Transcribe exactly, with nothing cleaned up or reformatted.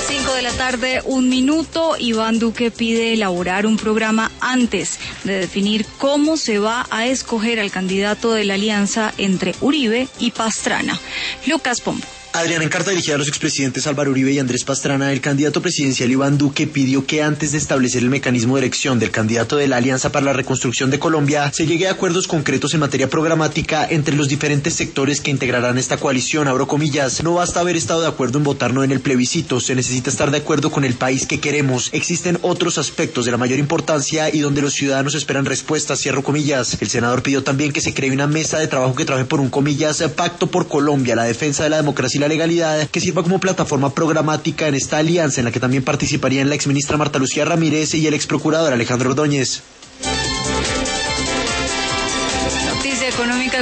cinco de la tarde, un minuto. Iván Duque pide elaborar un programa antes de definir cómo se va a escoger al candidato de la alianza entre Uribe y Pastrana. Lucas Pombo. Adrián, en carta dirigida a los expresidentes Álvaro Uribe y Andrés Pastrana, el candidato presidencial Iván Duque pidió que antes de establecer el mecanismo de elección del candidato de la Alianza para la Reconstrucción de Colombia, se llegue a acuerdos concretos en materia programática entre los diferentes sectores que integrarán esta coalición. Abro comillas, no basta haber estado de acuerdo en votar no en el plebiscito, se necesita estar de acuerdo con el país que queremos. Existen otros aspectos de la mayor importancia y donde los ciudadanos esperan respuestas, cierro comillas. El senador pidió también que se cree una mesa de trabajo que trabaje por un, comillas, pacto por Colombia, la defensa de la democracia y la legalidad, que sirva como plataforma programática en esta alianza en la que también participarían la exministra Marta Lucía Ramírez y el exprocurador Alejandro Ordóñez. Noticia económica